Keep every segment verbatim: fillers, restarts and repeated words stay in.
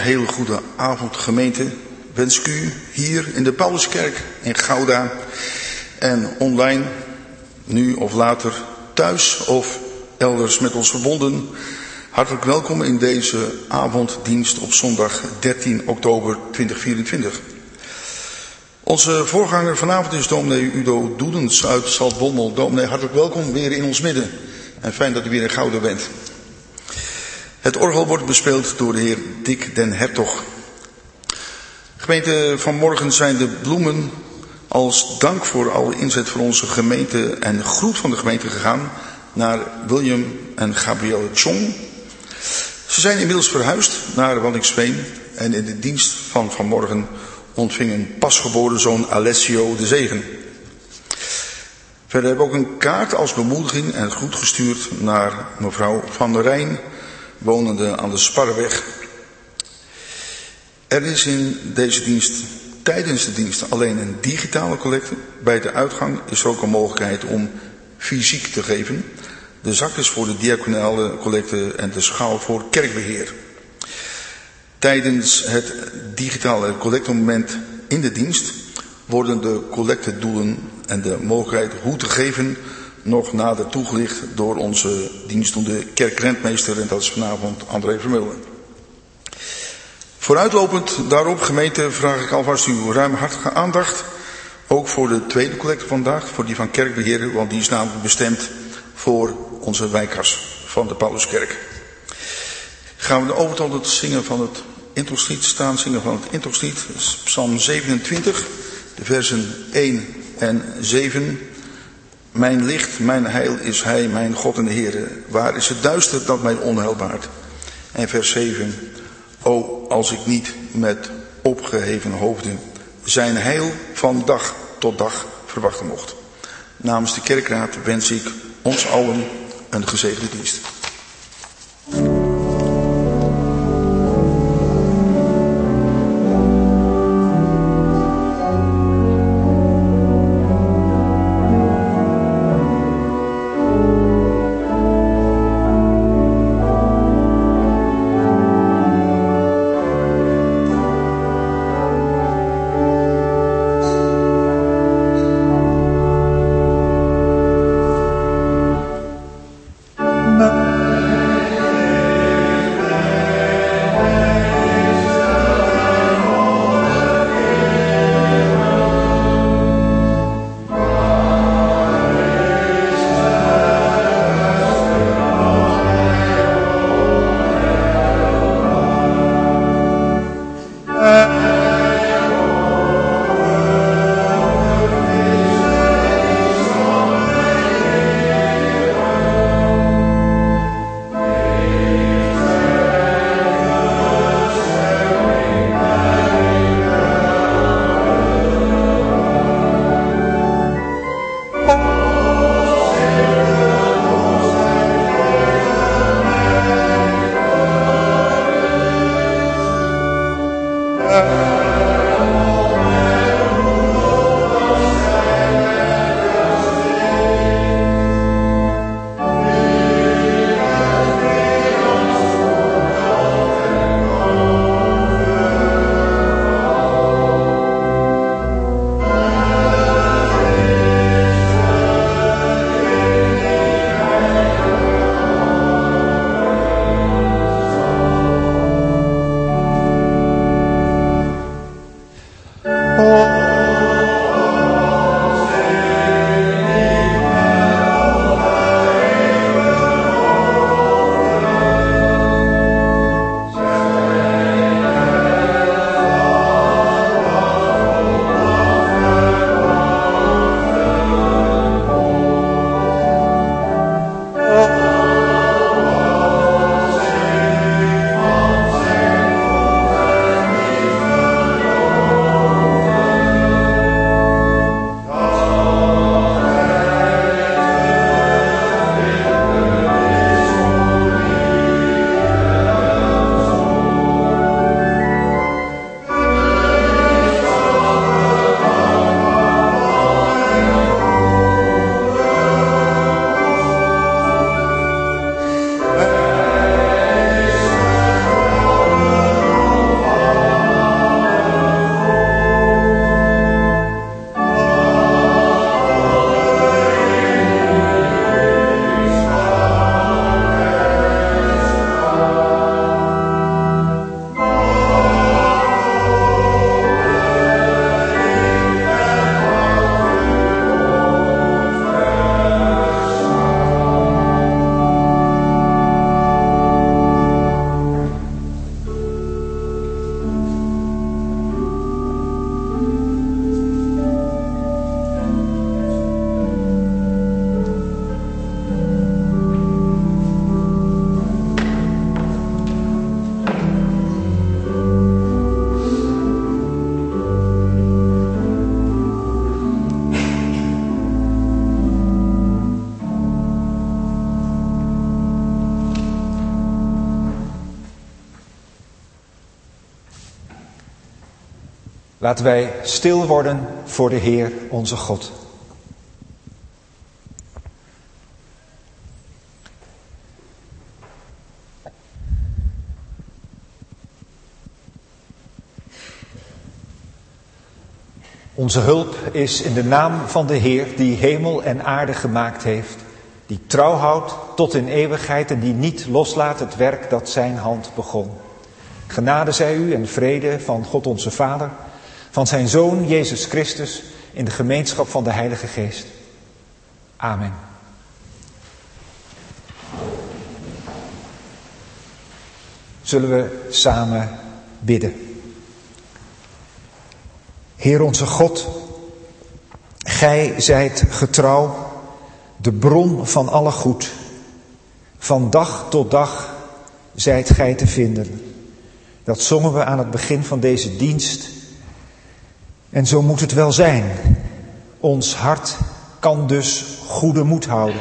hele goede avond, gemeente. Wens ik u hier in de Pauluskerk in Gouda en online, nu of later, thuis of elders met ons verbonden. Hartelijk welkom in deze avonddienst op zondag dertien oktober tweeduizend vierentwintig. Onze voorganger vanavond is dominee Udo Doedens uit Zaltbommel. Dominee, hartelijk welkom weer in ons midden. En fijn dat u weer in Gouda bent. Het orgel wordt bespeeld door de heer Dick den Hertog. Gemeente, vanmorgen zijn de bloemen als dank voor alle inzet van onze gemeente en groet van de gemeente gegaan naar William en Gabrielle Chong. Ze zijn inmiddels verhuisd naar Waddinxveen en in de dienst van vanmorgen ontving een pasgeboren zoon Alessio de zegen. Verder hebben we ook een kaart als bemoediging en groet gestuurd naar mevrouw Van der Rijn, wonende aan de Sparreweg. Er is in deze dienst, tijdens de dienst, alleen een digitale collecte. Bij de uitgang is er ook een mogelijkheid om fysiek te geven. De zak is voor de diaconale collecte en de schaal voor kerkbeheer. Tijdens het digitale collectemoment in de dienst worden de collectedoelen en de mogelijkheid hoe te geven nog nader toegelicht door onze dienstdoende kerkrentmeester, en dat is vanavond André Vermeulen. Vooruitlopend daarop, gemeente, vraag ik alvast uw ruimhartige aandacht, ook voor de tweede collecte vandaag, voor die van kerkbeheer, want die is namelijk bestemd voor onze wijkkas van de Pauluskerk. Gaan we over tot het zingen van het introgslied, staan zingen van het introgslied, Psalm zevenentwintig, de versen één en zeven. Mijn licht, mijn heil is Hij, mijn God en de Heere. Waar is het duister dat mij onheil baart? En vers zeven. O, als ik niet met opgeheven hoofden zijn heil van dag tot dag verwachten mocht. Namens de kerkraad wens ik ons allen een gezegende dienst. Bye. Laten wij stil worden voor de Heer onze God. Onze hulp is in de naam van de Heer die hemel en aarde gemaakt heeft, die trouw houdt tot in eeuwigheid en die niet loslaat het werk dat zijn hand begon. Genade zij u en vrede van God onze Vader, van zijn Zoon Jezus Christus, in de gemeenschap van de Heilige Geest. Amen. Zullen we samen bidden. Heer onze God, gij zijt getrouw, de bron van alle goed. Van dag tot dag zijt gij te vinden. Dat zongen we aan het begin van deze dienst. En zo moet het wel zijn. Ons hart kan dus goede moed houden.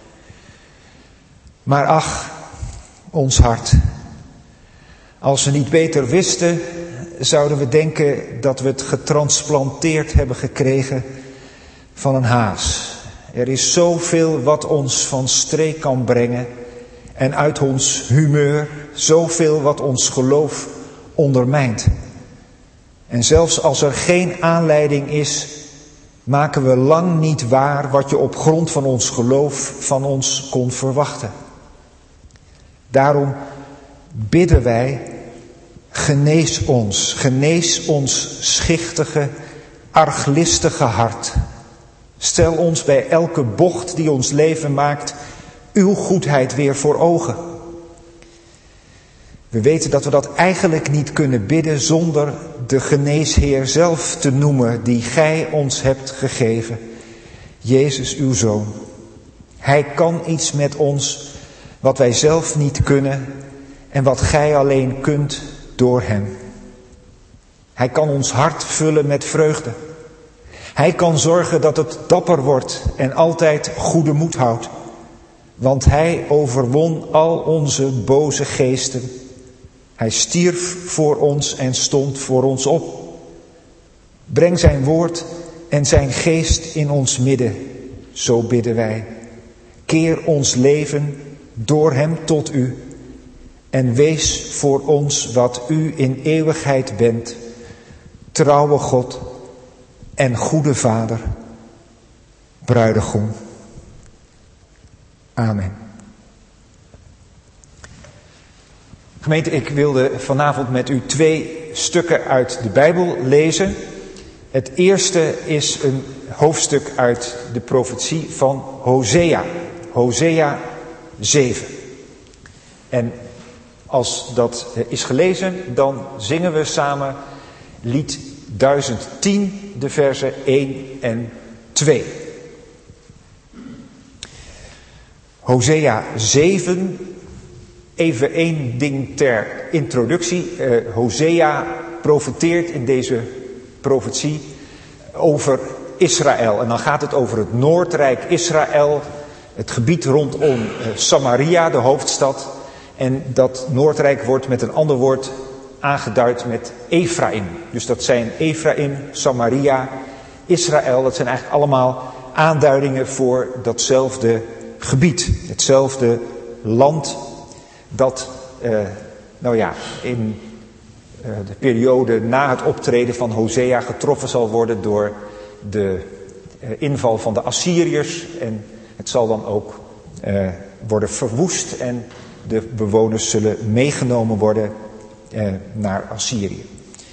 Maar ach, ons hart. Als we niet beter wisten, zouden we denken dat we het getransplanteerd hebben gekregen van een haas. Er is zoveel wat ons van streek kan brengen en uit ons humeur, zoveel wat ons geloof ondermijnt. En zelfs als er geen aanleiding is, maken we lang niet waar wat je op grond van ons geloof van ons kon verwachten. Daarom bidden wij, genees ons, genees ons schichtige, arglistige hart. Stel ons bij elke bocht die ons leven maakt, uw goedheid weer voor ogen. We weten dat we dat eigenlijk niet kunnen bidden zonder de geneesheer zelf te noemen die gij ons hebt gegeven. Jezus uw Zoon. Hij kan iets met ons wat wij zelf niet kunnen en wat gij alleen kunt door hem. Hij kan ons hart vullen met vreugde. Hij kan zorgen dat het dapper wordt en altijd goede moed houdt. Want hij overwon al onze boze geesten. Hij stierf voor ons en stond voor ons op. Breng zijn woord en zijn geest in ons midden, zo bidden wij. Keer ons leven door hem tot u en wees voor ons wat u in eeuwigheid bent, trouwe God en goede Vader, bruidegom. Amen. Gemeente, ik wilde vanavond met u twee stukken uit de Bijbel lezen. Het eerste is een hoofdstuk uit de profetie van Hosea. Hosea zeven. En als dat is gelezen, dan zingen we samen lied duizend tien, de versen één en twee. Hosea zeven, even één ding ter introductie. Uh, Hosea profeteert in deze profetie over Israël. En dan gaat het over het Noordrijk Israël, het gebied rondom uh, Samaria, de hoofdstad. En dat Noordrijk wordt met een ander woord aangeduid met Ephraim. Dus dat zijn Ephraim, Samaria, Israël. Dat zijn eigenlijk allemaal aanduidingen voor datzelfde gebied. Hetzelfde land dat, uh, nou ja, in uh, de periode na het optreden van Hosea getroffen zal worden door de uh, inval van de Assyriërs. En het zal dan ook uh, worden verwoest en de bewoners zullen meegenomen worden uh, naar Assyrië.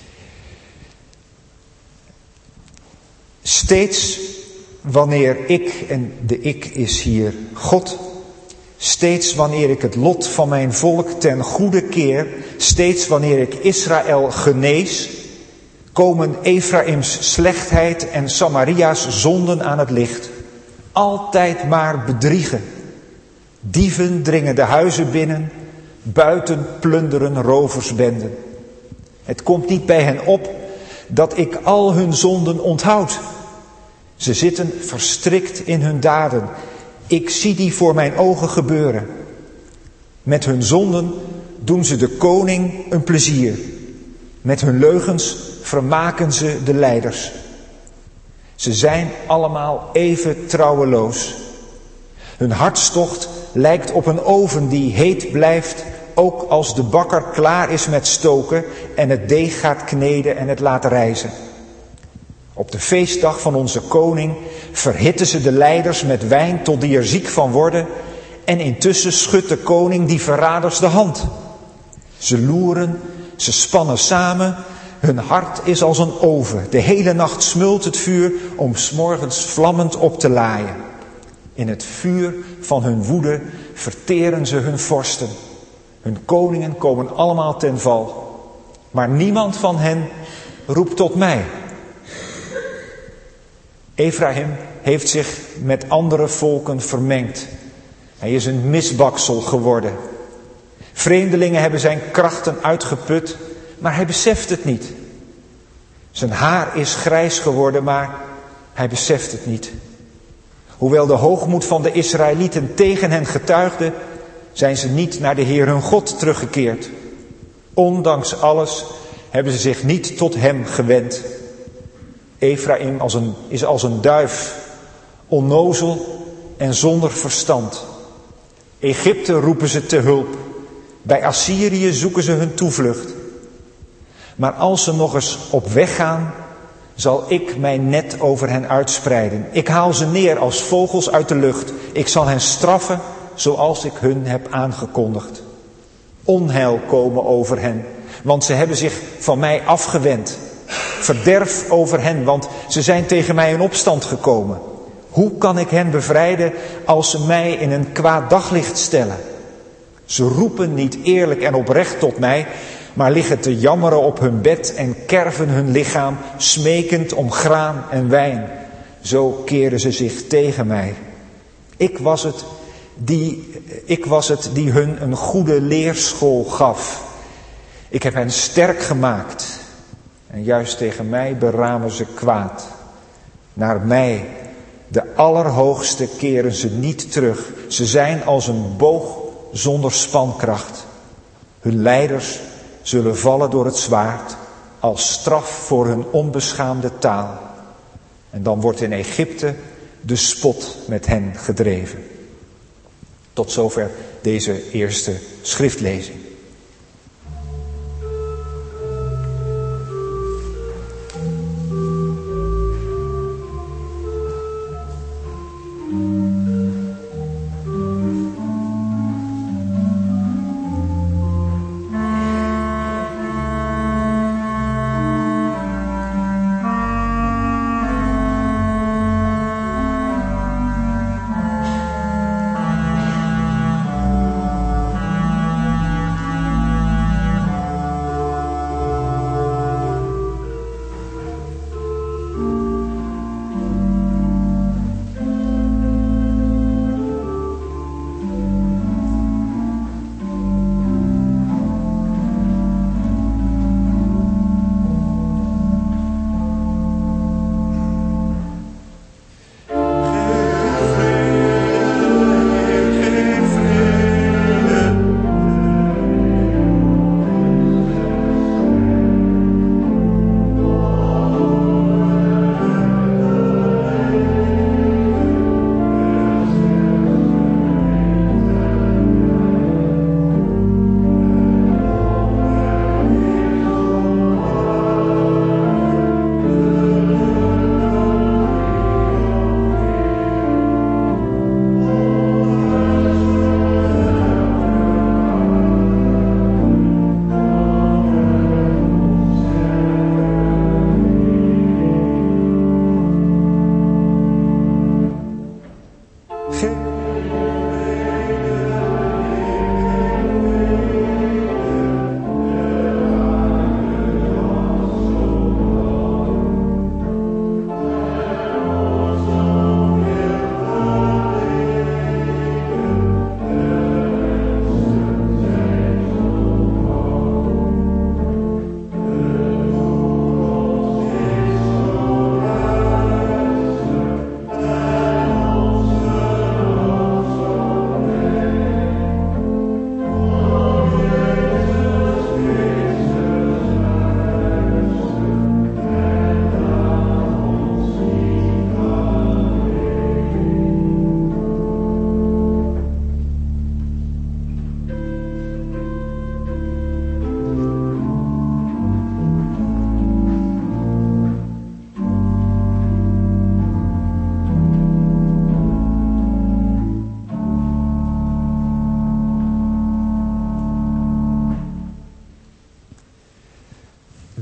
Steeds wanneer ik, en de ik is hier God, steeds wanneer ik het lot van mijn volk ten goede keer, steeds wanneer ik Israël genees, komen Efraims slechtheid en Samaria's zonden aan het licht. Altijd maar bedriegen. Dieven dringen de huizen binnen, buiten plunderen roversbenden. Het komt niet bij hen op dat ik al hun zonden onthoud. Ze zitten verstrikt in hun daden. Ik zie die voor mijn ogen gebeuren. Met hun zonden doen ze de koning een plezier. Met hun leugens vermaken ze de leiders. Ze zijn allemaal even trouweloos. Hun hartstocht lijkt op een oven die heet blijft, ook als de bakker klaar is met stoken en het deeg gaat kneden en het laat rijzen. Op de feestdag van onze koning verhitten ze de leiders met wijn tot die er ziek van worden, en intussen schudt de koning die verraders de hand. Ze loeren, ze spannen samen, hun hart is als een oven. De hele nacht smult het vuur om 's morgens vlammend op te laaien. In het vuur van hun woede verteren ze hun vorsten. Hun koningen komen allemaal ten val. Maar niemand van hen roept tot mij. Efraïm heeft zich met andere volken vermengd. Hij is een misbaksel geworden. Vreemdelingen hebben zijn krachten uitgeput, maar hij beseft het niet. Zijn haar is grijs geworden, maar hij beseft het niet. Hoewel de hoogmoed van de Israëlieten tegen hen getuigde, zijn ze niet naar de Heer hun God teruggekeerd. Ondanks alles hebben ze zich niet tot hem gewend. Efraïm als een, is als een duif, onnozel en zonder verstand. Egypte roepen ze te hulp. Bij Assyrië zoeken ze hun toevlucht. Maar als ze nog eens op weg gaan, zal ik mijn net over hen uitspreiden. Ik haal ze neer als vogels uit de lucht. Ik zal hen straffen zoals ik hun heb aangekondigd. Onheil komen over hen, want ze hebben zich van mij afgewend. Verderf over hen, want ze zijn tegen mij in opstand gekomen. Hoe kan ik hen bevrijden als ze mij in een kwaad daglicht stellen? Ze roepen niet eerlijk en oprecht tot mij, maar liggen te jammeren op hun bed en kerven hun lichaam, smekend om graan en wijn. Zo keren ze zich tegen mij. Ik was het die, ik was het die hun een goede leerschool gaf. Ik heb hen sterk gemaakt. En juist tegen mij beramen ze kwaad. Naar mij, de Allerhoogste, keren ze niet terug. Ze zijn als een boog zonder spankracht. Hun leiders zullen vallen door het zwaard als straf voor hun onbeschaamde taal. En dan wordt in Egypte de spot met hen gedreven. Tot zover deze eerste schriftlezing.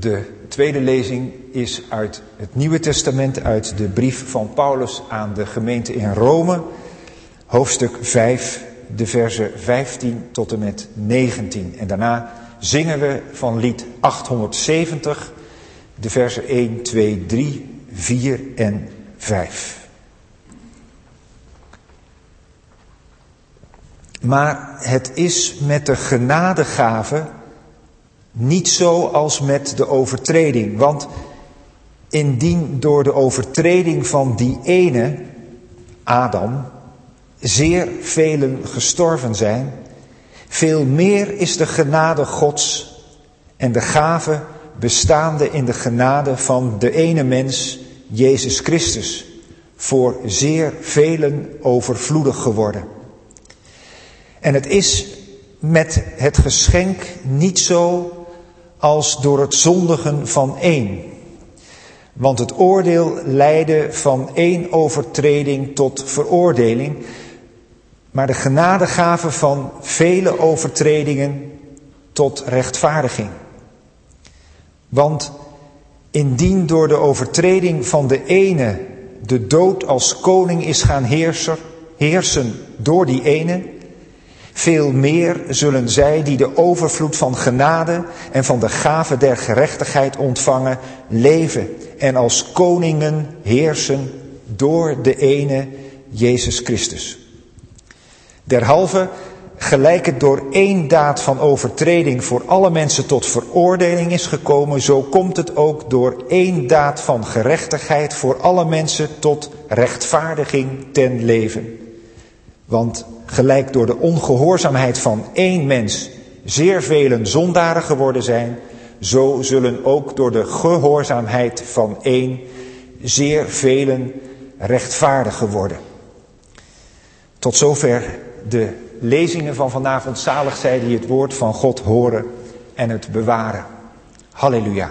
De tweede lezing is uit het Nieuwe Testament, uit de brief van Paulus aan de gemeente in Rome, hoofdstuk vijf, de versen vijftien tot en met negentien. En daarna zingen we van lied achthonderdzeventig, de versen één, twee, drie, vier en vijf. Maar het is met de genadegave niet zo als met de overtreding. Want indien door de overtreding van die ene, Adam, zeer velen gestorven zijn, veel meer is de genade Gods en de gave bestaande in de genade van de ene mens, Jezus Christus, voor zeer velen overvloedig geworden. En het is met het geschenk niet zo als door het zondigen van één. Want het oordeel leidde van één overtreding tot veroordeling, maar de genadegave van vele overtredingen tot rechtvaardiging. Want indien door de overtreding van de ene de dood als koning is gaan heerser, heersen door die ene, veel meer zullen zij die de overvloed van genade en van de gave der gerechtigheid ontvangen, leven en als koningen heersen door de ene, Jezus Christus. Derhalve, gelijk het door één daad van overtreding voor alle mensen tot veroordeling is gekomen, zo komt het ook door één daad van gerechtigheid voor alle mensen tot rechtvaardiging ten leven. Want gelijk door de ongehoorzaamheid van één mens zeer velen zondaren geworden zijn, zo zullen ook door de gehoorzaamheid van één zeer velen rechtvaardigen worden. Tot zover de lezingen van vanavond. Zalig zij die het woord van God horen en het bewaren. Halleluja.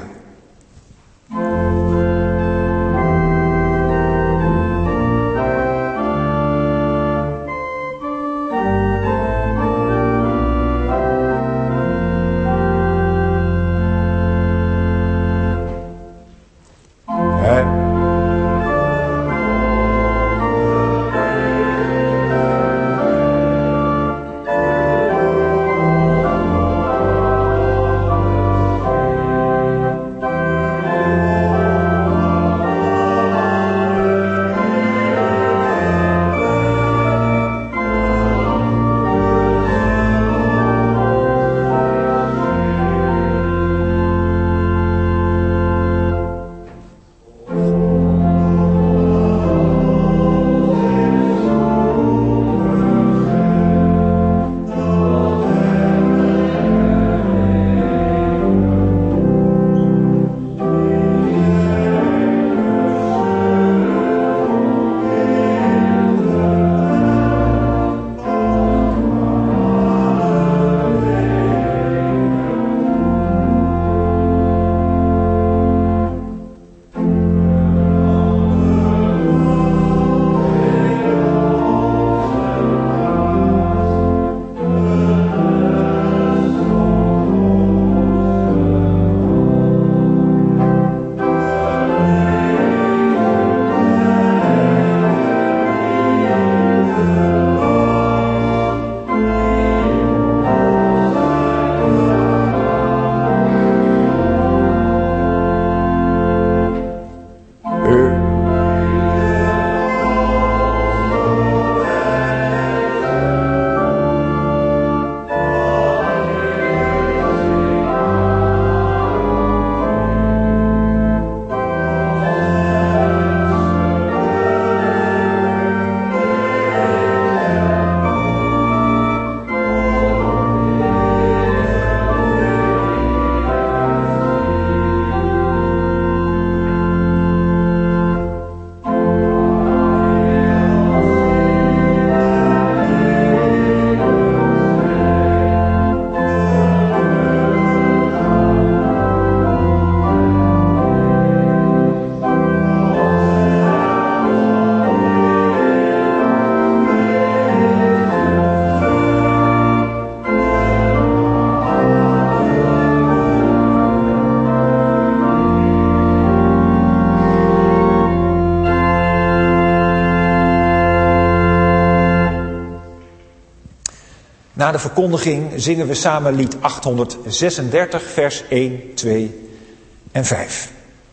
Na de verkondiging zingen we samen lied achthonderdzesendertig, vers één, twee en vijf.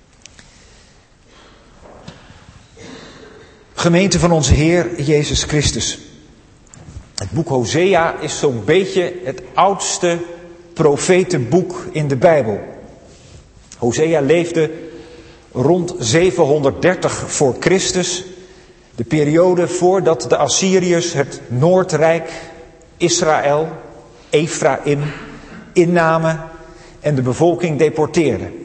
Gemeente van onze Heer Jezus Christus. Het boek Hosea is zo'n beetje het oudste profetenboek in de Bijbel. Hosea leefde rond zevenhonderddertig voor Christus. De periode voordat de Assyriërs het Noordrijk, Israël, Efraïm, innamen en de bevolking deporteerden.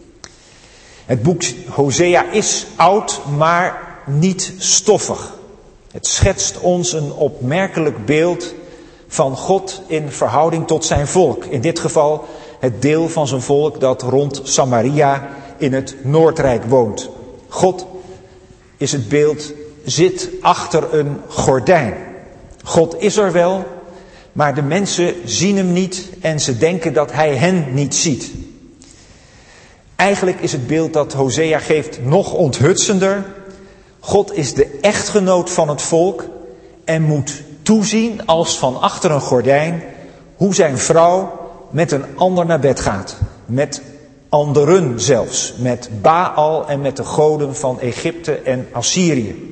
Het boek Hosea is oud, maar niet stoffig. Het schetst ons een opmerkelijk beeld van God in verhouding tot zijn volk. In dit geval het deel van zijn volk dat rond Samaria in het Noordrijk woont. God is het beeld, zit achter een gordijn. God is er wel, maar de mensen zien hem niet en ze denken dat hij hen niet ziet. Eigenlijk is het beeld dat Hosea geeft nog onthutsender. God is de echtgenoot van het volk en moet toezien als van achter een gordijn hoe zijn vrouw met een ander naar bed gaat. Met anderen zelfs, met Baal en met de goden van Egypte en Assyrië.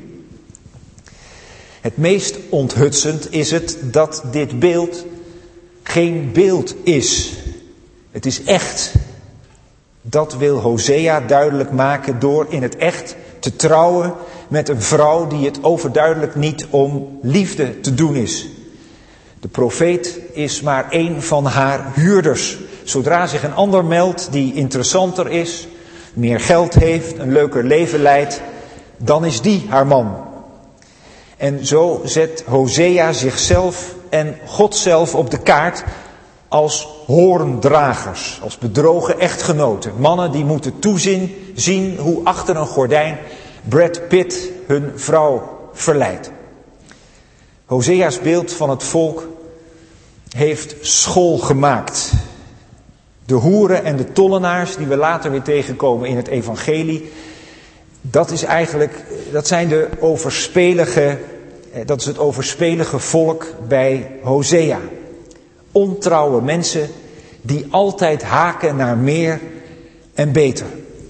Het meest onthutsend is het dat dit beeld geen beeld is. Het is echt. Dat wil Hosea duidelijk maken door in het echt te trouwen met een vrouw die het overduidelijk niet om liefde te doen is. De profeet is maar één van haar huurders. Zodra zich een ander meldt die interessanter is, meer geld heeft, een leuker leven leidt, dan is die haar man. En zo zet Hosea zichzelf en God zelf op de kaart als hoorndragers, als bedrogen echtgenoten. Mannen die moeten toezien, zien hoe achter een gordijn Brad Pitt hun vrouw verleidt. Hosea's beeld van het volk heeft school gemaakt. De hoeren en de tollenaars die we later weer tegenkomen in het evangelie, dat is eigenlijk, dat zijn de overspelige, dat is het overspelige volk bij Hosea. Ontrouwe mensen die altijd haken naar meer en beter.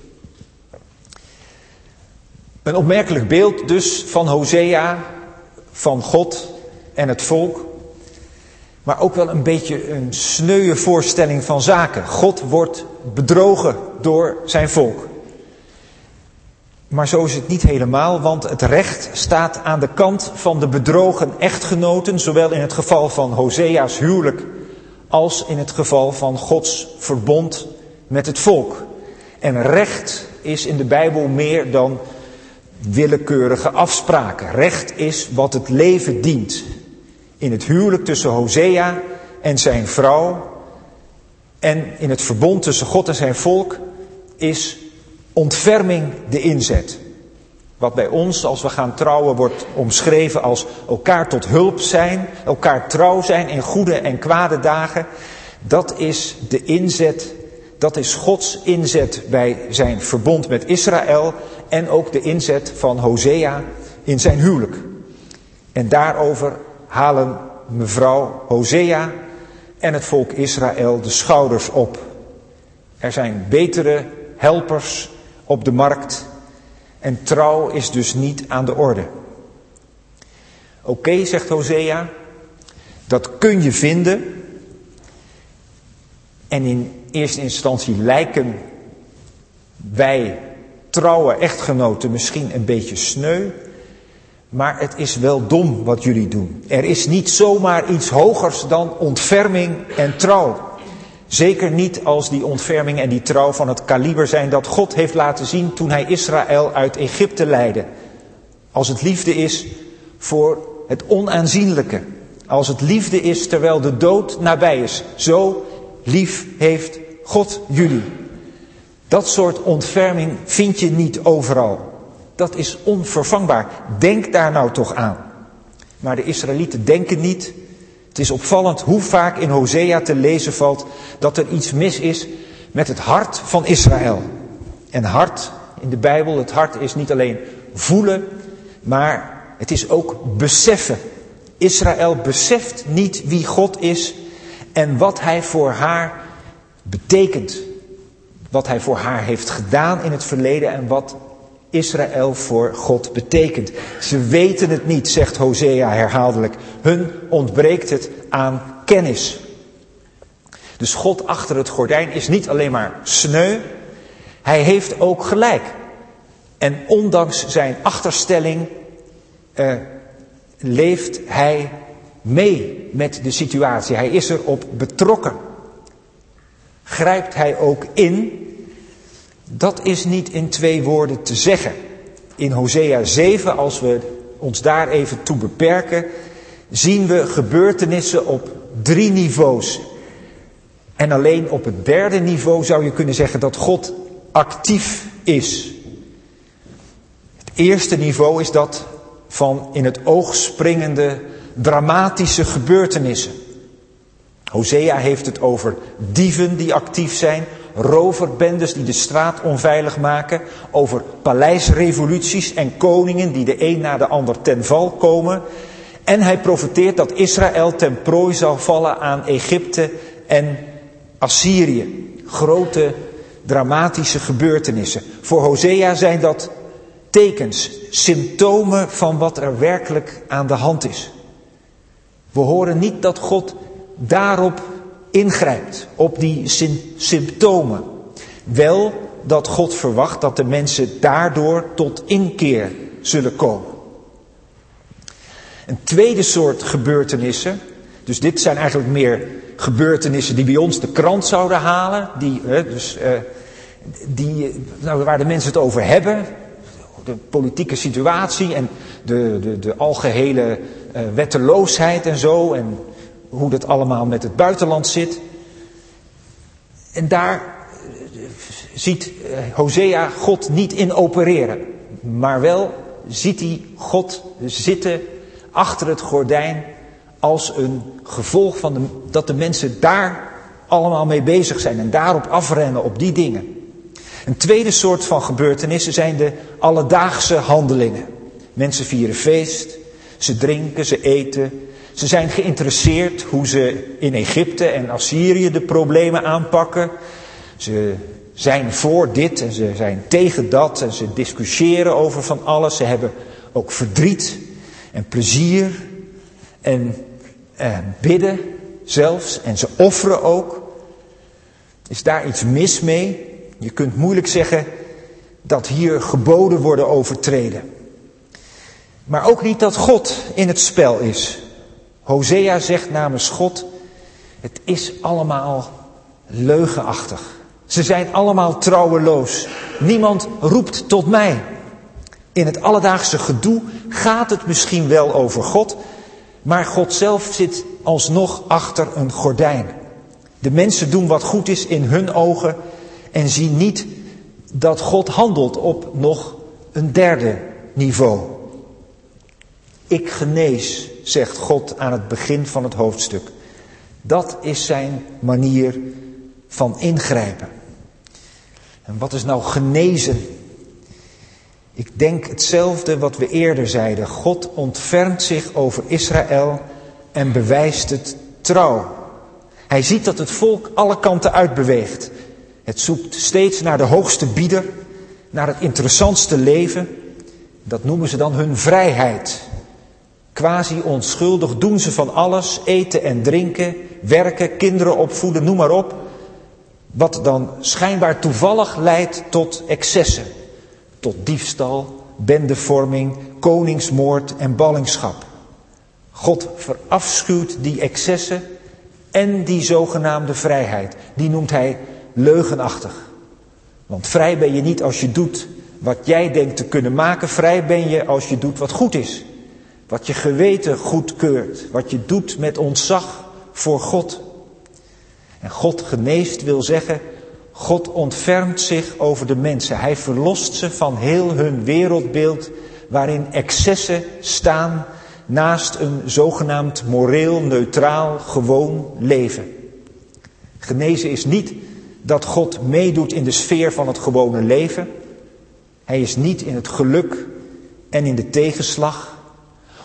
Een opmerkelijk beeld dus van Hosea, van God en het volk. Maar ook wel een beetje een sneuwe voorstelling van zaken. God wordt bedrogen door zijn volk. Maar zo is het niet helemaal, want het recht staat aan de kant van de bedrogen echtgenoten, zowel in het geval van Hosea's huwelijk als in het geval van Gods verbond met het volk. En recht is in de Bijbel meer dan willekeurige afspraken. Recht is wat het leven dient. In het huwelijk tussen Hosea en zijn vrouw en in het verbond tussen God en zijn volk is ontferming de inzet. Wat bij ons, als we gaan trouwen, wordt omschreven als elkaar tot hulp zijn, elkaar trouw zijn in goede en kwade dagen. Dat is de inzet, dat is Gods inzet bij zijn verbond met Israël en ook de inzet van Hosea in zijn huwelijk. En daarover halen mevrouw Hosea en het volk Israël de schouders op. Er zijn betere helpers op de markt en trouw is dus niet aan de orde. Oké, okay, zegt Hosea, dat kun je vinden. En in eerste instantie lijken wij trouwe echtgenoten misschien een beetje sneu. Maar het is wel dom wat jullie doen. Er is niet zomaar iets hogers dan ontferming en trouw. Zeker niet als die ontferming en die trouw van het kaliber zijn dat God heeft laten zien toen hij Israël uit Egypte leidde. Als het liefde is voor het onaanzienlijke. Als het liefde is terwijl de dood nabij is. Zo lief heeft God jullie. Dat soort ontferming vind je niet overal. Dat is onvervangbaar. Denk daar nou toch aan. Maar de Israëlieten denken niet. Het is opvallend hoe vaak in Hosea te lezen valt dat er iets mis is met het hart van Israël. En hart in de Bijbel, het hart is niet alleen voelen, maar het is ook beseffen, Israël beseft niet wie God is en wat hij voor haar betekent. Wat hij voor haar heeft gedaan in het verleden en wat Israël voor God betekent. Ze weten het niet, zegt Hosea herhaaldelijk. Hun ontbreekt het aan kennis. Dus God achter het gordijn is niet alleen maar sneu, hij heeft ook gelijk. En ondanks zijn achterstelling uh, leeft hij mee met de situatie. Hij is erop betrokken. Grijpt hij ook in? Dat is niet in twee woorden te zeggen. In Hosea zeven, als we ons daar even toe beperken, zien we gebeurtenissen op drie niveaus. En alleen op het derde niveau zou je kunnen zeggen dat God actief is. Het eerste niveau is dat van in het oog springende dramatische gebeurtenissen. Hosea heeft het over dieven die actief zijn, roverbendes die de straat onveilig maken, over paleisrevoluties en koningen die de een na de ander ten val komen. En hij profeteert dat Israël ten prooi zal vallen aan Egypte en Assyrië. Grote dramatische gebeurtenissen. Voor Hosea zijn dat tekens, symptomen van wat er werkelijk aan de hand is. We horen niet dat God daarop ingrijpt, op die symptomen. Wel dat God verwacht dat de mensen daardoor tot inkeer zullen komen. Een tweede soort gebeurtenissen, dus dit zijn eigenlijk meer gebeurtenissen die bij ons de krant zouden halen, die, dus, uh, die, nou, waar de mensen het over hebben, de politieke situatie en de, de, de algehele uh, wetteloosheid en zo, en hoe dat allemaal met het buitenland zit. En daar ziet Hosea God niet in opereren. Maar wel ziet hij God zitten achter het gordijn als een gevolg van de, dat de mensen daar allemaal mee bezig zijn. En daarop afrennen op die dingen. Een tweede soort van gebeurtenissen zijn de alledaagse handelingen. Mensen vieren feest, ze drinken, ze eten. Ze zijn geïnteresseerd hoe ze in Egypte en Assyrië de problemen aanpakken. Ze zijn voor dit en ze zijn tegen dat en ze discussiëren over van alles. Ze hebben ook verdriet en plezier en eh, bidden zelfs en ze offeren ook. Is daar iets mis mee? Je kunt moeilijk zeggen dat hier geboden worden overtreden. Maar ook niet dat God in het spel is. Hosea zegt namens God, het is allemaal leugenachtig. Ze zijn allemaal trouweloos. Niemand roept tot mij. In het alledaagse gedoe gaat het misschien wel over God, maar God zelf zit alsnog achter een gordijn. De mensen doen wat goed is in hun ogen en zien niet dat God handelt op nog een derde niveau. Ik genees, zegt God aan het begin van het hoofdstuk. Dat is zijn manier van ingrijpen. En wat is nou genezen? Ik denk hetzelfde wat we eerder zeiden. God ontfermt zich over Israël en bewijst het trouw. Hij ziet dat het volk alle kanten uitbeweegt. Het zoekt steeds naar de hoogste bieder, naar het interessantste leven. Dat noemen ze dan hun vrijheid. Quasi onschuldig doen ze van alles, eten en drinken, werken, kinderen opvoeden, noem maar op. Wat dan schijnbaar toevallig leidt tot excessen. Tot diefstal, bendevorming, koningsmoord en ballingschap. God verafschuwt die excessen en die zogenaamde vrijheid. Die noemt hij leugenachtig. Want vrij ben je niet als je doet wat jij denkt te kunnen maken. Vrij ben je als je doet wat goed is. Wat je geweten goedkeurt. Wat je doet met ontzag voor God. En God geneest wil zeggen, God ontfermt zich over de mensen. Hij verlost ze van heel hun wereldbeeld waarin excessen staan naast een zogenaamd moreel, neutraal, gewoon leven. Genezen is niet dat God meedoet in de sfeer van het gewone leven. Hij is niet in het geluk en in de tegenslag.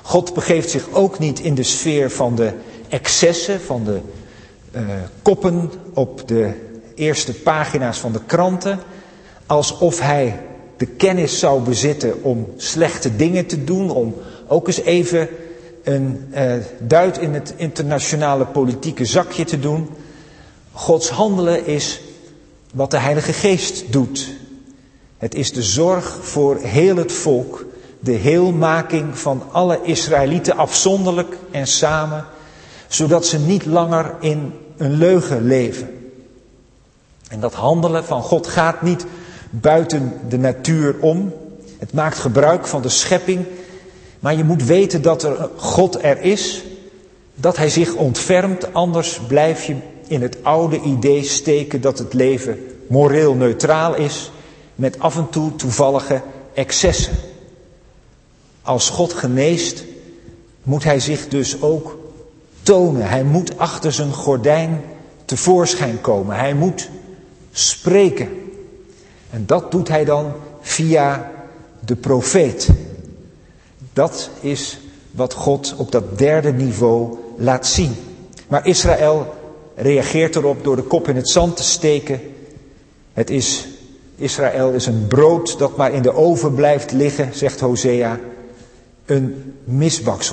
God begeeft zich ook niet in de sfeer van de excessen, van de uh, koppen op de eerste pagina's van de kranten. Alsof hij de kennis zou bezitten om slechte dingen te doen. Om ook eens even een uh, duit in het internationale politieke zakje te doen. Gods handelen is wat de Heilige Geest doet. Het is de zorg voor heel het volk. De heelmaking van alle Israëlieten afzonderlijk en samen. Zodat ze niet langer in een leugen leven. En dat handelen van God gaat niet buiten de natuur om. Het maakt gebruik van de schepping. Maar je moet weten dat er God er is. Dat hij zich ontfermt. Anders blijf je in het oude idee steken dat het leven moreel neutraal is. Met af en toe toevallige excessen. Als God geneest, moet hij zich dus ook tonen. Hij moet achter zijn gordijn tevoorschijn komen. Hij moet spreken. En dat doet hij dan via de profeet. Dat is wat God op dat derde niveau laat zien. Maar Israël reageert erop door de kop in het zand te steken. Het is, Israël is een brood dat maar in de oven blijft liggen, zegt Hosea. Een misbaksel.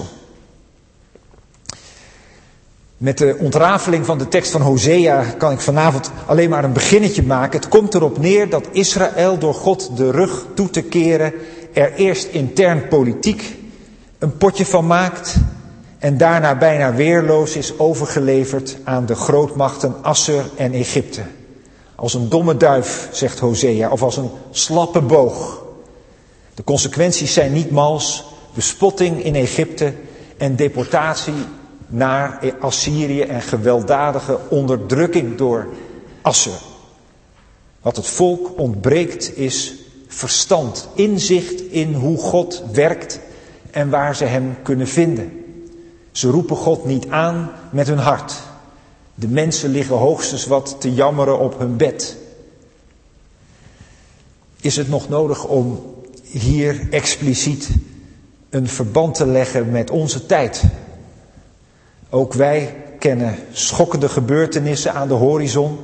Met de ontrafeling van de tekst van Hosea kan ik vanavond alleen maar een beginnetje maken. Het komt erop neer dat Israël door God de rug toe te keren er eerst intern politiek een potje van maakt en daarna bijna weerloos is overgeleverd aan de grootmachten Assur en Egypte. Als een domme duif, zegt Hosea, of als een slappe boog. De consequenties zijn niet mals, bespotting in Egypte en deportatie naar Assyrië en gewelddadige onderdrukking door Assur. Wat het volk ontbreekt is verstand, inzicht in hoe God werkt en waar ze hem kunnen vinden. Ze roepen God niet aan met hun hart. De mensen liggen hoogstens wat te jammeren op hun bed. Is het nog nodig om hier expliciet een verband te leggen met onze tijd? Ook wij kennen schokkende gebeurtenissen aan de horizon.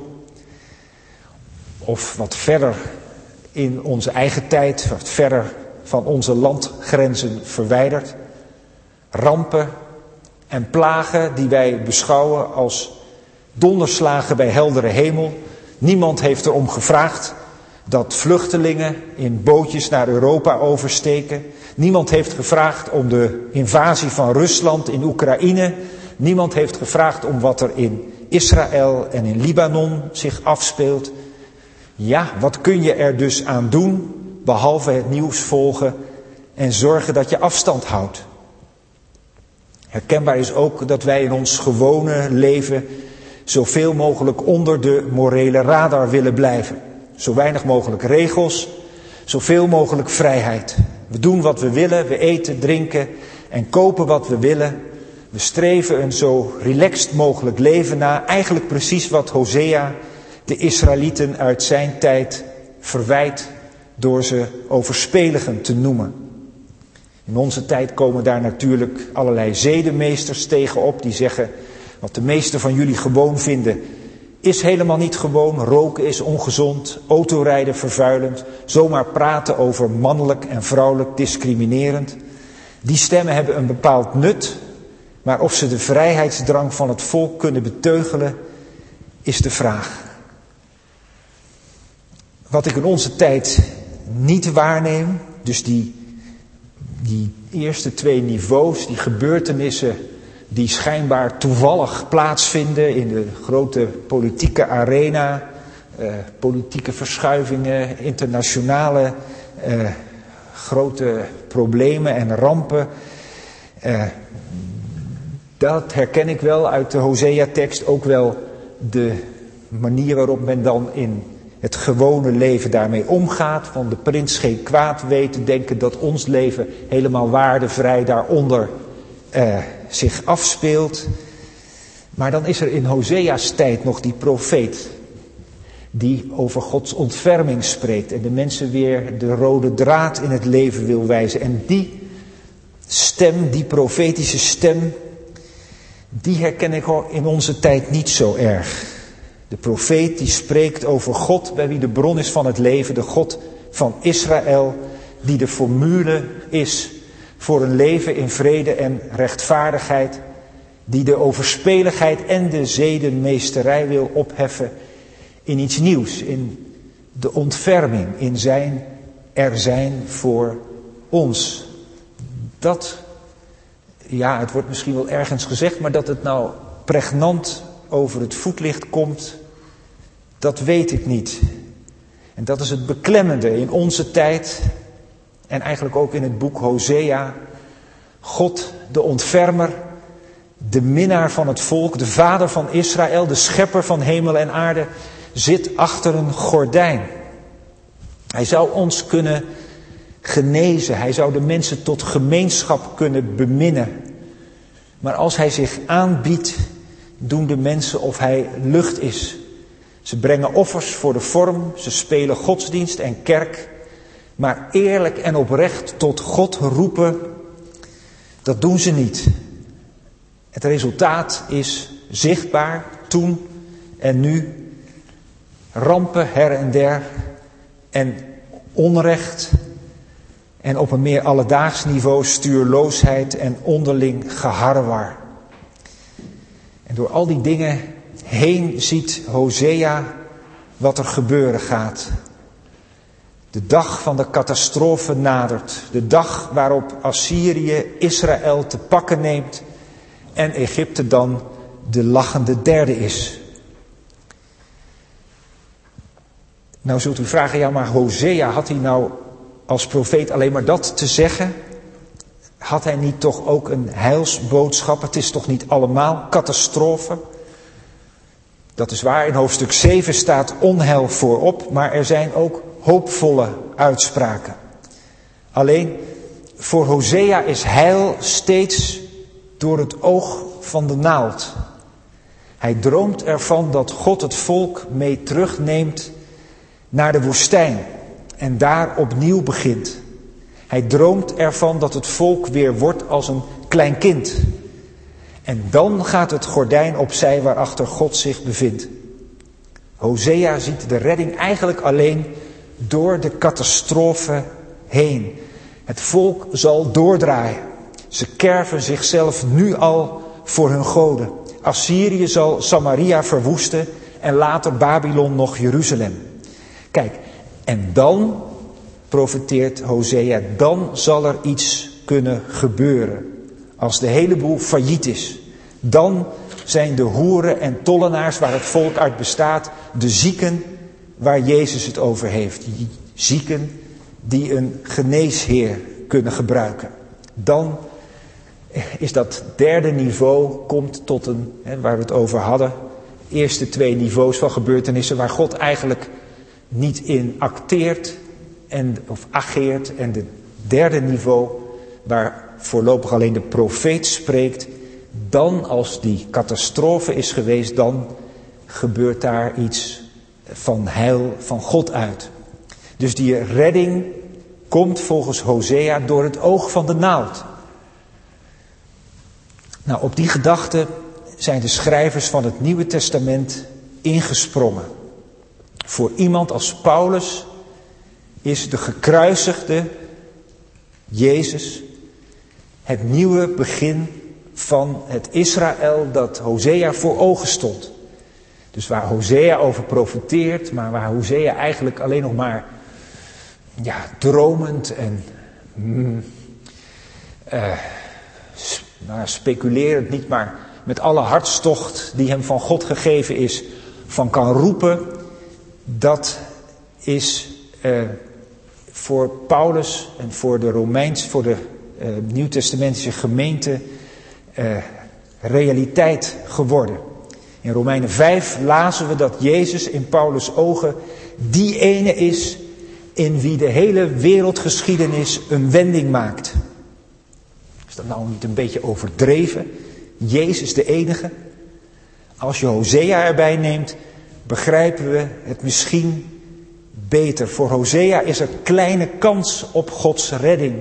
Of wat verder in onze eigen tijd, wat verder van onze landgrenzen verwijderd. Rampen en plagen die wij beschouwen als donderslagen bij heldere hemel. Niemand heeft erom gevraagd dat vluchtelingen in bootjes naar Europa oversteken. Niemand heeft gevraagd om de invasie van Rusland in Oekraïne. Niemand heeft gevraagd om wat er in Israël en in Libanon zich afspeelt. Ja, wat kun je er dus aan doen, behalve het nieuws volgen en zorgen dat je afstand houdt? Herkenbaar is ook dat wij in ons gewone leven zoveel mogelijk onder de morele radar willen blijven. Zo weinig mogelijk regels, zoveel mogelijk vrijheid. We doen wat we willen, we eten, drinken en kopen wat we willen. We streven een zo relaxed mogelijk leven na. Eigenlijk precies wat Hosea de Israëlieten uit zijn tijd verwijt door ze overspeligen te noemen. In onze tijd komen daar natuurlijk allerlei zedenmeesters tegen op die zeggen: wat de meesten van jullie gewoon vinden is helemaal niet gewoon. Roken is ongezond, autorijden vervuilend, zomaar praten over mannelijk en vrouwelijk discriminerend. Die stemmen hebben een bepaald nut, maar of ze de vrijheidsdrang van het volk kunnen beteugelen, is de vraag. Wat ik in onze tijd niet waarneem, dus die, die eerste twee niveaus, die gebeurtenissen die schijnbaar toevallig plaatsvinden in de grote politieke arena, eh, politieke verschuivingen, internationale eh, grote problemen en rampen. Eh, dat herken ik wel uit de Hosea-tekst, ook wel de manier waarop men dan in het gewone leven daarmee omgaat. Van de prins geen kwaad weet te denken dat ons leven helemaal waardevrij daaronder eh, zich afspeelt. Maar dan is er in Hosea's tijd nog die profeet die over Gods ontferming spreekt en de mensen weer de rode draad in het leven wil wijzen. En die stem, die profetische stem, die herken ik in onze tijd niet zo erg. De profeet die spreekt over God, bij wie de bron is van het leven, de God van Israël, die de formule is voor een leven in vrede en rechtvaardigheid, die de overspeligheid en de zedenmeesterij wil opheffen in iets nieuws, in de ontferming, in zijn er zijn voor ons. Dat, ja, het wordt misschien wel ergens gezegd, maar dat het nou pregnant over het voetlicht komt, dat weet ik niet. En dat is het beklemmende in onze tijd en eigenlijk ook in het boek Hosea. God, de ontfermer, de minnaar van het volk, de vader van Israël, de schepper van hemel en aarde, zit achter een gordijn. Hij zou ons kunnen genezen, hij zou de mensen tot gemeenschap kunnen beminnen. Maar als hij zich aanbiedt, doen de mensen of hij lucht is. Ze brengen offers voor de vorm, ze spelen godsdienst en kerk. Maar eerlijk en oprecht tot God roepen, dat doen ze niet. Het resultaat is zichtbaar, toen en nu. Rampen her en der en onrecht. En op een meer alledaags niveau stuurloosheid en onderling geharrewar. En door al die dingen heen ziet Hosea wat er gebeuren gaat. De dag van de catastrofe nadert. De dag waarop Assyrië Israël te pakken neemt en Egypte dan de lachende derde is. Nou zult u vragen, ja maar Hosea, had hij nou als profeet alleen maar dat te zeggen? Had hij niet toch ook een heilsboodschap? Het is toch niet allemaal catastrofe? Dat is waar, in hoofdstuk zeven staat onheil voorop, maar er zijn ook hoopvolle uitspraken. Alleen, voor Hosea is heil steeds door het oog van de naald. Hij droomt ervan dat God het volk mee terugneemt naar de woestijn en daar opnieuw begint. Hij droomt ervan dat het volk weer wordt als een klein kind. En dan gaat het gordijn opzij waarachter God zich bevindt. Hosea ziet de redding eigenlijk alleen door de catastrofe heen. Het volk zal doordraaien. Ze kerven zichzelf nu al voor hun goden. Assyrië zal Samaria verwoesten en later Babylon nog Jeruzalem. Kijk, en dan, profeteert Hosea, dan zal er iets kunnen gebeuren. Als de hele boel failliet is, dan zijn de hoeren en tollenaars waar het volk uit bestaat, de zieken waar Jezus het over heeft. Die zieken die een geneesheer kunnen gebruiken. Dan is dat derde niveau, komt tot een, hè, waar we het over hadden, eerste twee niveaus van gebeurtenissen waar God eigenlijk niet in acteert en, of ageert. En de derde niveau, waar voorlopig alleen de profeet spreekt, dan als die catastrofe is geweest, dan gebeurt daar iets van heil van God uit. Dus die redding komt volgens Hosea door het oog van de naald. Nou, op die gedachte zijn de schrijvers van het Nieuwe Testament ingesprongen. Voor iemand als Paulus is de gekruisigde Jezus het nieuwe begin van het Israël dat Hosea voor ogen stond. Dus waar Hosea over profeteert, maar waar Hosea eigenlijk alleen nog maar ja, dromend en mm, uh, nou, speculerend niet, maar met alle hartstocht die hem van God gegeven is, van kan roepen, dat is uh, voor Paulus en voor de Romeins, voor de uh, Nieuwtestamentische gemeente uh, realiteit geworden. In Romeinen vijf lazen we dat Jezus in Paulus' ogen die ene is in wie de hele wereldgeschiedenis een wending maakt. Is dat nou niet een beetje overdreven? Jezus de enige? Als je Hosea erbij neemt, begrijpen we het misschien beter. Voor Hosea is er kleine kans op Gods redding.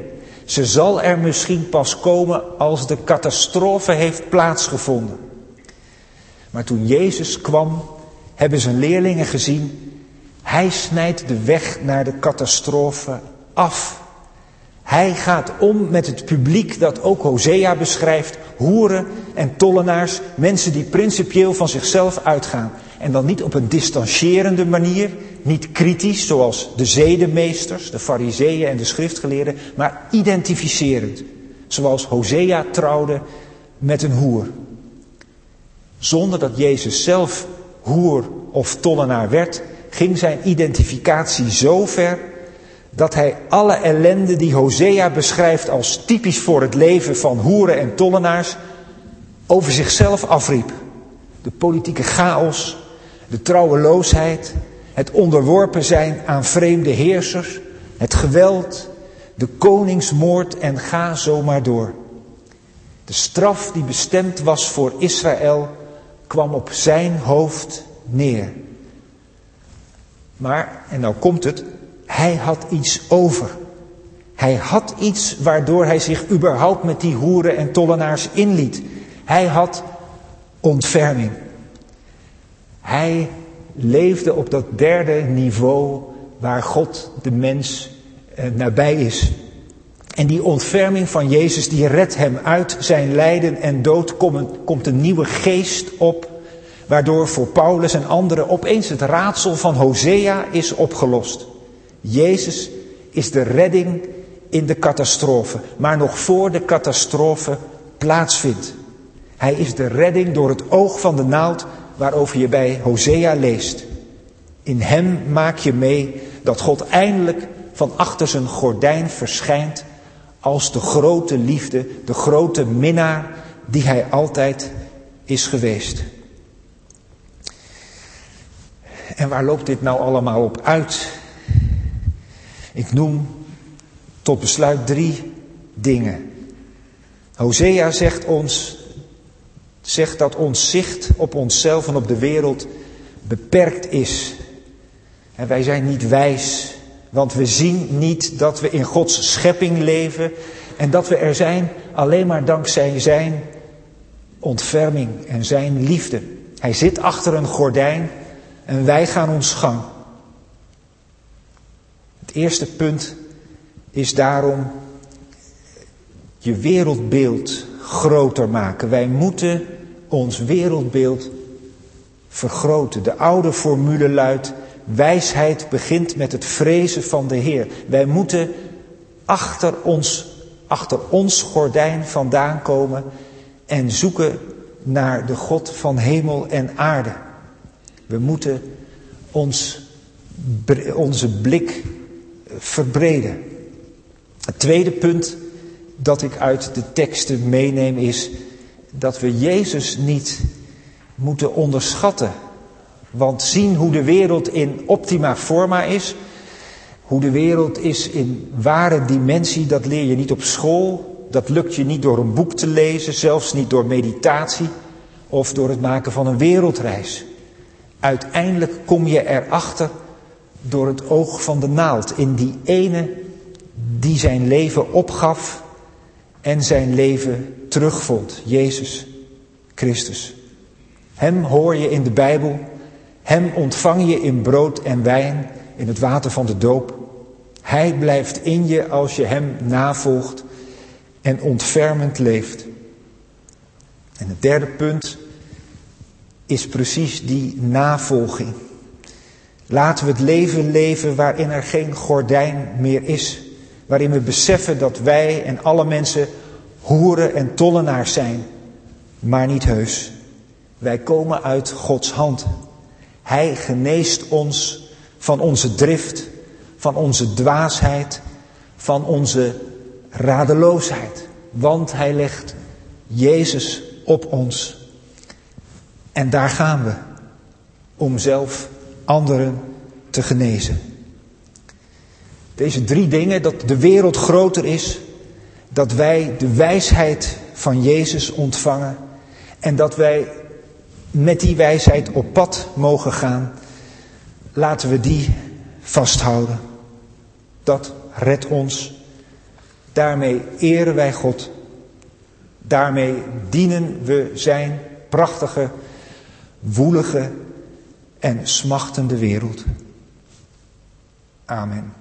Ze zal er misschien pas komen als de catastrofe heeft plaatsgevonden. Maar toen Jezus kwam, hebben zijn leerlingen gezien, hij snijdt de weg naar de catastrofe af. Hij gaat om met het publiek dat ook Hosea beschrijft, hoeren en tollenaars, mensen die principieel van zichzelf uitgaan. En dan niet op een distancerende manier, niet kritisch zoals de zedenmeesters, de fariseeën en de schriftgeleerden, maar identificerend. Zoals Hosea trouwde met een hoer. Zonder dat Jezus zelf hoer of tollenaar werd, ging zijn identificatie zo ver dat hij alle ellende die Hosea beschrijft als typisch voor het leven van hoeren en tollenaars over zichzelf afriep. De politieke chaos, de trouweloosheid, het onderworpen zijn aan vreemde heersers, het geweld, de koningsmoord en ga zo maar door. De straf die bestemd was voor Israël kwam op zijn hoofd neer. Maar, en nou komt het, hij had iets over. Hij had iets waardoor hij zich überhaupt met die hoeren en tollenaars inliet. Hij had ontferming. Hij leefde op dat derde niveau waar God de mens eh, nabij is. En die ontferming van Jezus die redt hem uit zijn lijden en dood. Komt een nieuwe geest op, waardoor voor Paulus en anderen opeens het raadsel van Hosea is opgelost. Jezus is de redding in de catastrofe, maar nog voor de catastrofe plaatsvindt. Hij is de redding door het oog van de naald waarover je bij Hosea leest. In hem maak je mee dat God eindelijk van achter zijn gordijn verschijnt als de grote liefde, de grote minnaar die hij altijd is geweest. En waar loopt dit nou allemaal op uit? Ik noem tot besluit drie dingen. Hosea zegt ons, zegt dat ons zicht op onszelf en op de wereld beperkt is. En wij zijn niet wijs, want we zien niet dat we in Gods schepping leven en dat we er zijn alleen maar dankzij zijn ontferming en zijn liefde. Hij zit achter een gordijn en wij gaan ons gang. Het eerste punt is daarom je wereldbeeld groter maken. Wij moeten ons wereldbeeld vergroten. De oude formule luidt, wijsheid begint met het vrezen van de Heer. Wij moeten achter ons, achter ons gordijn vandaan komen en zoeken naar de God van hemel en aarde. We moeten ons, onze blik verbreden. Het tweede punt dat ik uit de teksten meeneem is dat we Jezus niet moeten onderschatten. Want zien hoe de wereld in optima forma is, hoe de wereld is in ware dimensie, dat leer je niet op school. Dat lukt je niet door een boek te lezen, zelfs niet door meditatie of door het maken van een wereldreis. Uiteindelijk kom je erachter door het oog van de naald. In die ene die zijn leven opgaf en zijn leven terugvond. Jezus Christus. Hem hoor je in de Bijbel. Hem ontvang je in brood en wijn, in het water van de doop. Hij blijft in je als je hem navolgt en ontfermend leeft. En het derde punt is precies die navolging. Laten we het leven leven waarin er geen gordijn meer is. Waarin we beseffen dat wij en alle mensen hoeren en tollenaars zijn, maar niet heus. Wij komen uit Gods hand. Hij geneest ons van onze drift, van onze dwaasheid, van onze radeloosheid. Want hij legt Jezus op ons. En daar gaan we, om zelf anderen te genezen. Deze drie dingen, dat de wereld groter is, dat wij de wijsheid van Jezus ontvangen en dat wij met die wijsheid op pad mogen gaan, laten we die vasthouden. Dat redt ons, Daarmee eren wij God. Daarmee dienen we zijn prachtige, woelige en smachtende wereld. Amen.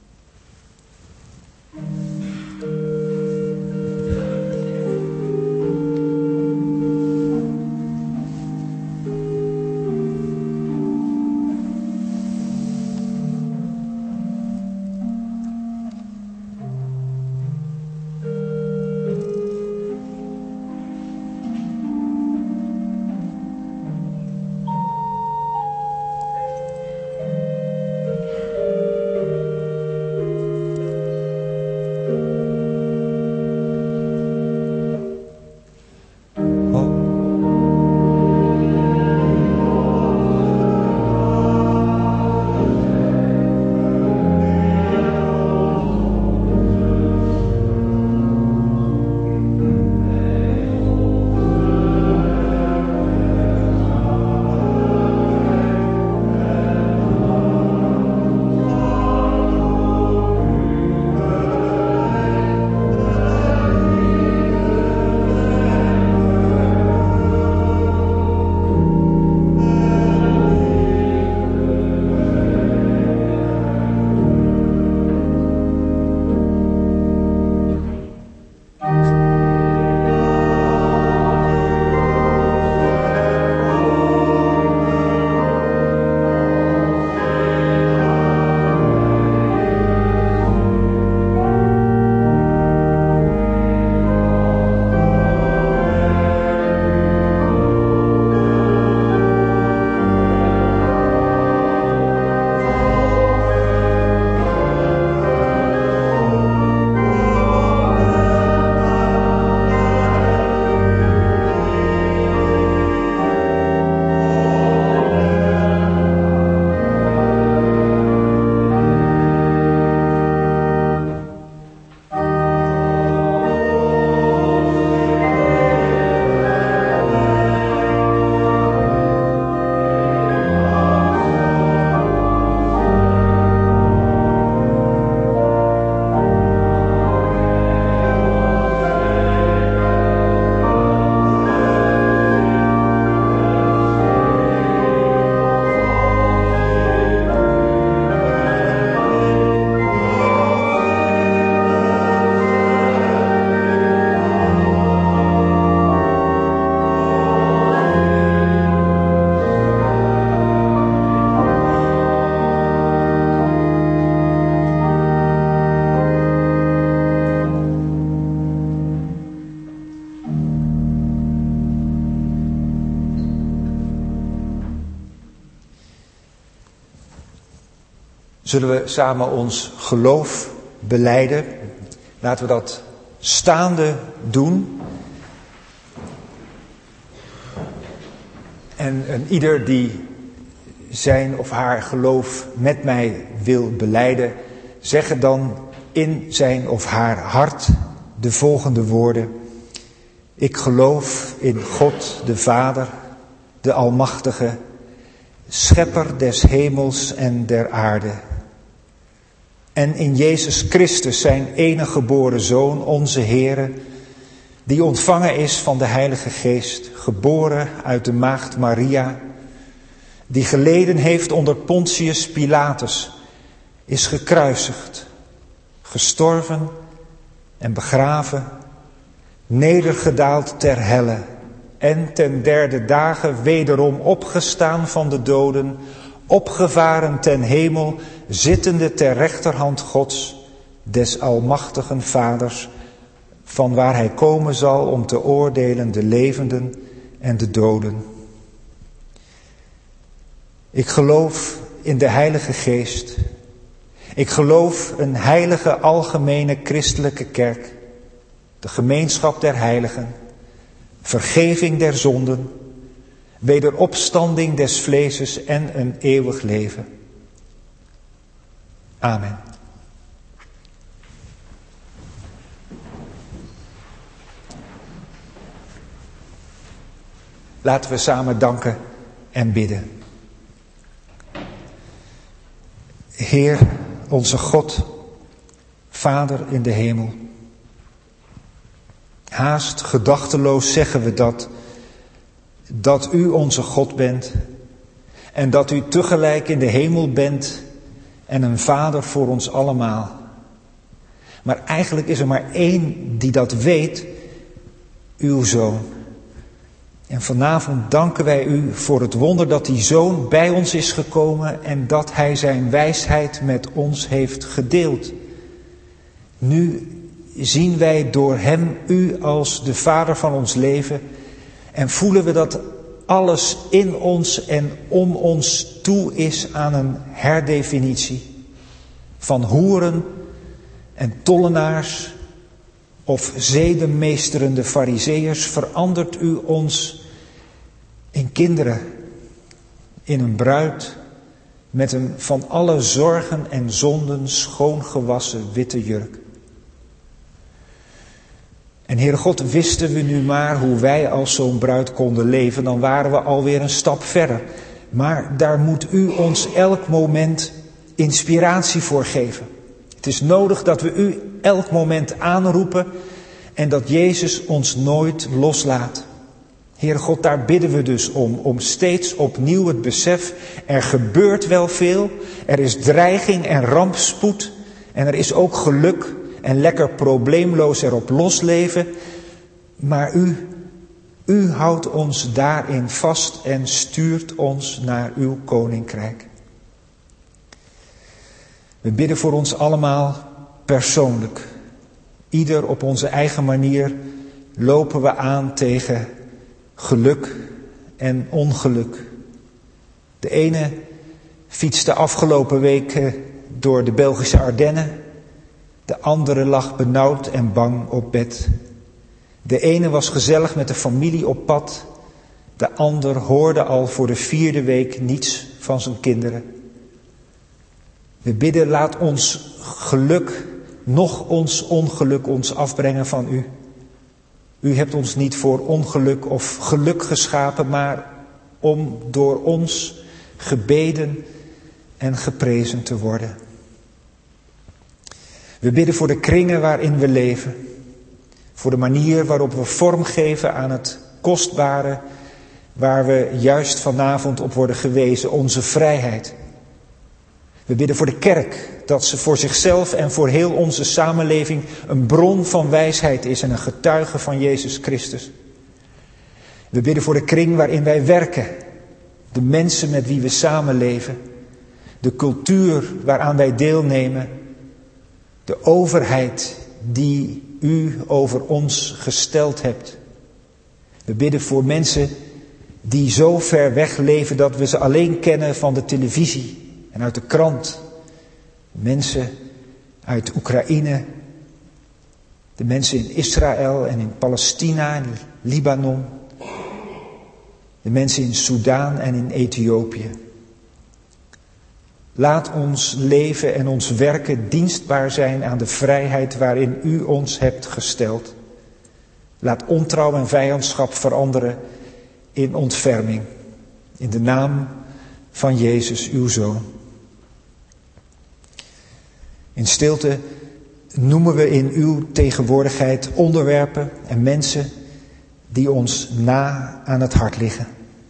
Zullen we samen ons geloof belijden? Laten we dat staande doen. En een ieder die zijn of haar geloof met mij wil belijden, zeggen dan in zijn of haar hart de volgende woorden. Ik geloof in God de Vader, de Almachtige, Schepper des hemels en der aarde. En in Jezus Christus, zijn enige geboren Zoon, onze Heere, die ontvangen is van de Heilige Geest, geboren uit de maagd Maria, die geleden heeft onder Pontius Pilatus, is gekruisigd, gestorven en begraven, nedergedaald ter helle en ten derde dagen wederom opgestaan van de doden, opgevaren ten hemel, zittende ter rechterhand Gods, des almachtigen Vaders, van waar hij komen zal om te oordelen de levenden en de doden. Ik geloof in de Heilige Geest. Ik geloof een heilige algemene christelijke kerk, de gemeenschap der heiligen, vergeving der zonden, wederopstanding des vleeses en een eeuwig leven. Amen. Laten we samen danken en bidden. Heer, onze God, Vader in de hemel, haast gedachteloos zeggen we dat, dat u onze God bent en dat u tegelijk in de hemel bent en een vader voor ons allemaal. Maar eigenlijk is er maar één die dat weet, uw zoon. En vanavond danken wij u voor het wonder dat die zoon bij ons is gekomen en dat hij zijn wijsheid met ons heeft gedeeld. Nu zien wij door hem u als de vader van ons leven en voelen we dat alles in ons en om ons toe is aan een herdefinitie. Van hoeren en tollenaars of zedenmeesterende farizeeërs verandert u ons in kinderen, in een bruid met een van alle zorgen en zonden schoongewassen witte jurk. En Heere God, wisten we nu maar hoe wij als zo'n bruid konden leven, dan waren we alweer een stap verder. Maar daar moet u ons elk moment inspiratie voor geven. Het is nodig dat we u elk moment aanroepen en dat Jezus ons nooit loslaat. Heere God, daar bidden we dus om, om steeds opnieuw het besef, er gebeurt wel veel, er is dreiging en rampspoed en er is ook geluk en lekker probleemloos erop losleven, maar u, u houdt ons daarin vast en stuurt ons naar uw koninkrijk. We bidden voor ons allemaal persoonlijk. Ieder op onze eigen manier lopen we aan tegen geluk en ongeluk. De ene fietste afgelopen week door de Belgische Ardennen. De andere lag benauwd en bang op bed. De ene was gezellig met de familie op pad. De ander hoorde al voor de vierde week niets van zijn kinderen. We bidden, laat ons geluk, noch ons ongeluk ons afbrengen van u. U hebt ons niet voor ongeluk of geluk geschapen, maar om door ons gebeden en geprezen te worden. We bidden voor de kringen waarin we leven. Voor de manier waarop we vorm geven aan het kostbare waar we juist vanavond op worden gewezen, onze vrijheid. We bidden voor de kerk, dat ze voor zichzelf en voor heel onze samenleving een bron van wijsheid is en een getuige van Jezus Christus. We bidden voor de kring waarin wij werken, de mensen met wie we samenleven, de cultuur waaraan wij deelnemen, de overheid die u over ons gesteld hebt. We bidden voor mensen die zo ver weg leven dat we ze alleen kennen van de televisie en uit de krant. Mensen uit Oekraïne, de mensen in Israël en in Palestina en Libanon, de mensen in Soudaan en in Ethiopië. Laat ons leven en ons werken dienstbaar zijn aan de vrijheid waarin u ons hebt gesteld. Laat ontrouw en vijandschap veranderen in ontferming. In de naam van Jezus, uw Zoon. In stilte noemen we in uw tegenwoordigheid onderwerpen en mensen die ons na aan het hart liggen.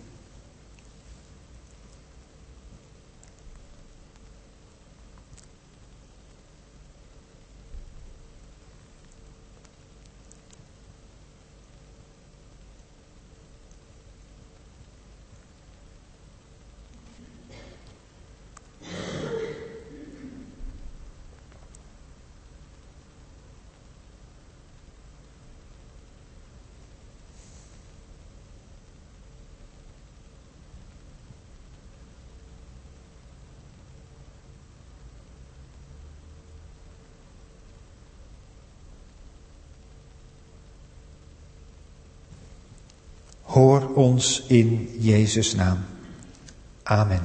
Hoor ons in Jezus' naam. Amen.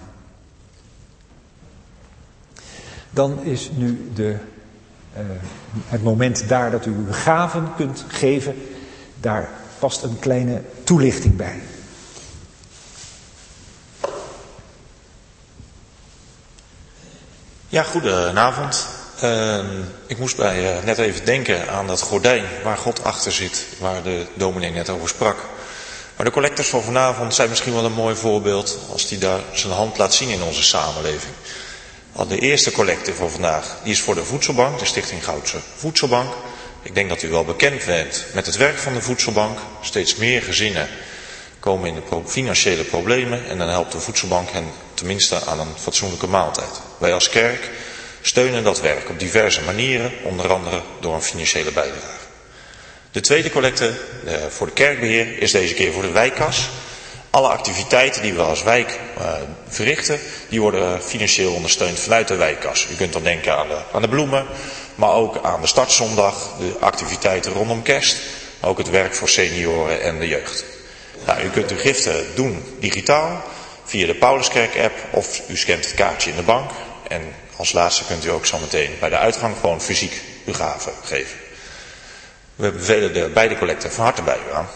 Dan is nu de, uh, het moment daar dat u uw gaven kunt geven. Daar past een kleine toelichting bij. Ja, goedenavond. Uh, ik moest bij uh, net even denken aan dat gordijn waar God achter zit, waar de dominee net over sprak. Maar de collectors van vanavond zijn misschien wel een mooi voorbeeld als die daar zijn hand laat zien in onze samenleving. De eerste collecte van vandaag, die is voor de voedselbank, de Stichting Goudse Voedselbank. Ik denk dat u wel bekend bent met het werk van de voedselbank. Steeds meer gezinnen komen in de financiële problemen en dan helpt de voedselbank hen tenminste aan een fatsoenlijke maaltijd. Wij als kerk steunen dat werk op diverse manieren, onder andere door een financiële bijdrage. De tweede collecte uh, voor de kerkbeheer is deze keer voor de wijkkas. Alle activiteiten die we als wijk uh, verrichten, die worden financieel ondersteund vanuit de wijkkas. U kunt dan denken aan de, aan de bloemen, maar ook aan de startzondag, de activiteiten rondom kerst, maar ook het werk voor senioren en de jeugd. Nou, u kunt uw giften doen digitaal, via de Pauluskerk-app of u scant het kaartje in de bank. En als laatste kunt u ook zo meteen bij de uitgang gewoon fysiek uw gave geven. We bevelen de beide collecten van harte bij u aan.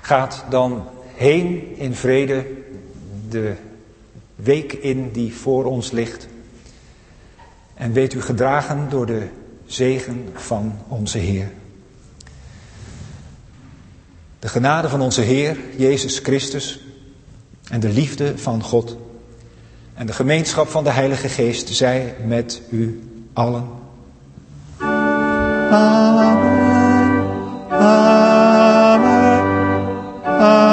Gaat dan heen in vrede de week in die voor ons ligt. En weet u gedragen door de zegen van onze Heer. De genade van onze Heer, Jezus Christus, en de liefde van God en de gemeenschap van de Heilige Geest zij met u allen. Amen. Amen. Amen.